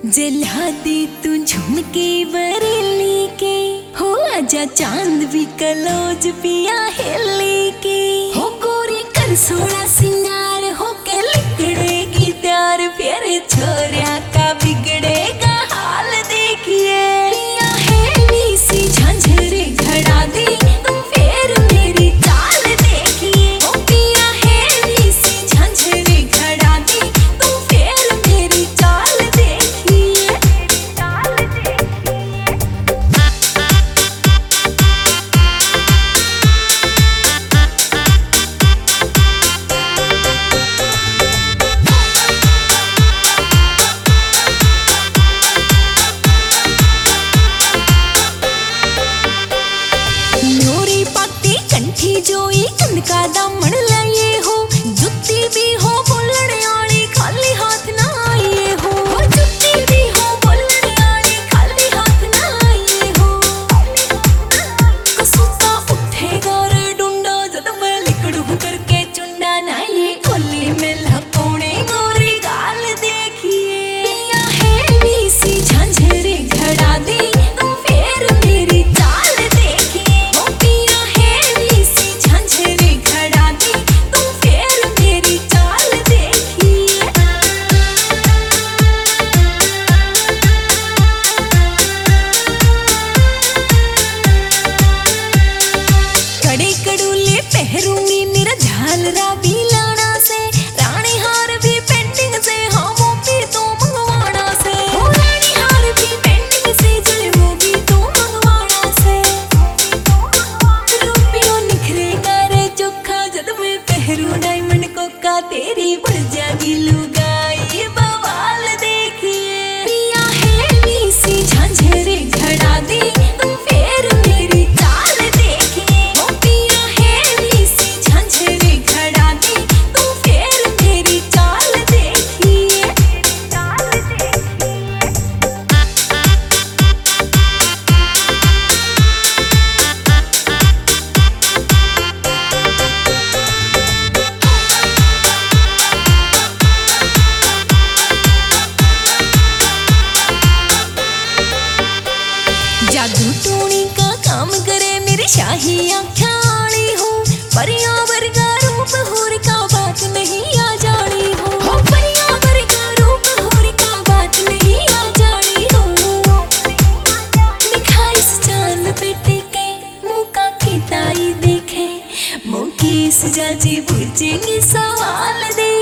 जला दे तू झुमके बरेली के हो, आजा चांद भी कलोज पिया हेली के हो, गोरी कर सोना सिंगार हो के लिकड़ेगी प्यार, प्यारे छोरिया का बिगड़ेगा हाल देखिए। पिया हेली सी झांझरे घड़ा दी तुम फिर मेरी चाल देखिए, ओ पिया हेली सी झांझरे घड़ा दी तुम फिर मेरी चाल देखिए। नोरी पाती कंठी जोई कंद का दामन लाए हो, जुत्ती भी हो बोलने वाली खाली हाथ ना आए हो, जुत्ती भी हो बोलने वाली खाली हाथ ना आए हो। कसुता उठेगा रे डुंडा जब मैं लिकड़ू करके चुंडा ना, ये कोली में लकोणे गोरी गाल देखिए। पिया हेली सी झांझरे घड़ा दी तुम फिर मेरी चाल देखिए, ओ पिया हेली सी झांझरे घड़ा दी तुम फिर मेरी चाल देखिए। कड़े कड़ूले पहरूंगी निरा झालरा भी लाना से, रानी हार भी पेंटिंग से, हाँ वो भी तो मंगवाना से, ओ रानी हार भी पेंटिंग से, जले वो भी तो मंगवाना से। रुपयों निखरेगा रे चोखा जब मैं पहरू डायमंड कोका, तेरी बढ़ जाएगी लुगाई बवाल देखिए। पिया हेली सी झांझरे घड़ा दी तुम फिर मेरी चाल देखिए, ओ पिया हेली सी झांझरे घड़ा दी तुम फिर मेरी चाल देखिए। जादू टूणी का काम करे मेरी शाही आँखें आड़ी हो, परियां वर्गा रूप होर का बात नहीं आ जानी हो, हो परियां वर्गा रूप होर का बात नहीं आ जानी हो। दिखाई से चांद पे टिके मुँह का खिताई देखे, मुँह की सजाजी पूछेंगे सवाल दे